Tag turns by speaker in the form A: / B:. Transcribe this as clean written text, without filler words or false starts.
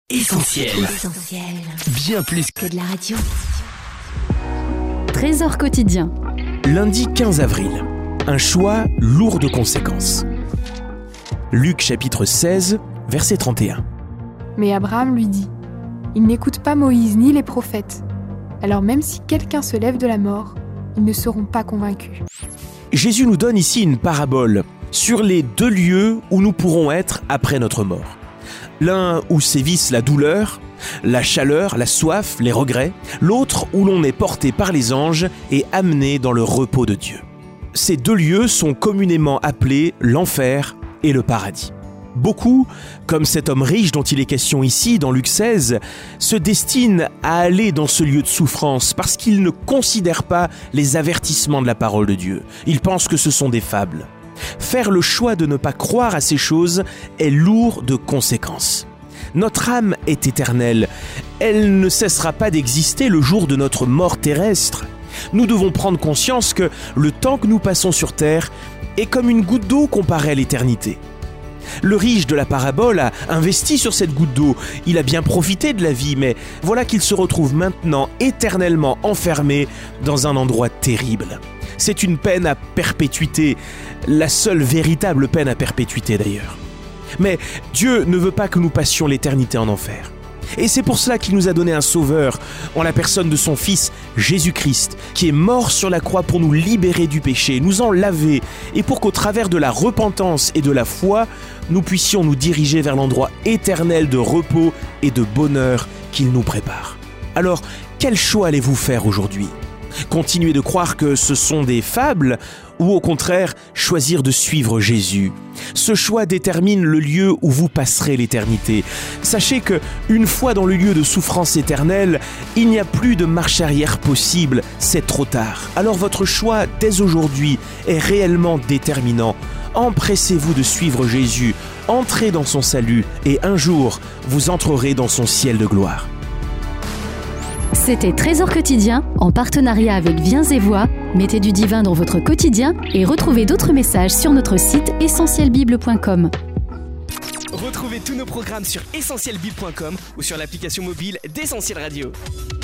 A: Essentiel. Bien plus
B: que de la radio.
C: Trésor quotidien.
A: Lundi 15 avril. Un choix lourd de conséquences. Luc chapitre 16, verset 31.
D: Mais Abraham lui dit : il n'écoute pas Moïse ni les prophètes. Alors même si quelqu'un se lève de la mort, ils ne seront pas convaincus.
A: Jésus nous donne ici une parabole sur les deux lieux où nous pourrons être après notre mort. L'un où sévissent la douleur, la chaleur, la soif, les regrets. L'autre où l'on est porté par les anges et amené dans le repos de Dieu. Ces deux lieux sont communément appelés l'enfer et le paradis. Beaucoup, comme cet homme riche dont il est question ici dans Luc 16, se destinent à aller dans ce lieu de souffrance parce qu'ils ne considèrent pas les avertissements de la parole de Dieu. Ils pensent que ce sont des fables. Faire le choix de ne pas croire à ces choses est lourd de conséquences. Notre âme est éternelle. Elle ne cessera pas d'exister le jour de notre mort terrestre. Nous devons prendre conscience que le temps que nous passons sur terre est comme une goutte d'eau comparée à l'éternité. Le riche de la parabole a investi sur cette goutte d'eau. Il a bien profité de la vie, mais voilà qu'il se retrouve maintenant éternellement enfermé dans un endroit terrible. C'est une peine à perpétuité, la seule véritable peine à perpétuité d'ailleurs. Mais Dieu ne veut pas que nous passions l'éternité en enfer. Et c'est pour cela qu'il nous a donné un sauveur, en la personne de son Fils Jésus-Christ, qui est mort sur la croix pour nous libérer du péché, nous en laver, et pour qu'au travers de la repentance et de la foi, nous puissions nous diriger vers l'endroit éternel de repos et de bonheur qu'il nous prépare. Alors, quel choix allez-vous faire aujourd'hui ? Continuer de croire que ce sont des fables ou au contraire choisir de suivre Jésus. Ce choix détermine le lieu où vous passerez l'éternité. Sachez que une fois dans le lieu de souffrance éternelle, il n'y a plus de marche arrière possible, c'est trop tard. Alors votre choix dès aujourd'hui est réellement déterminant. Empressez-vous de suivre Jésus, entrez dans son salut et un jour vous entrerez dans son ciel de gloire.
C: C'était Trésor quotidien en partenariat avec Viens et Voix. Mettez du divin dans votre quotidien et retrouvez d'autres messages sur notre site essentielbible.com.
E: Retrouvez tous nos programmes sur essentielbible.com ou sur l'application mobile d'Essentiel Radio.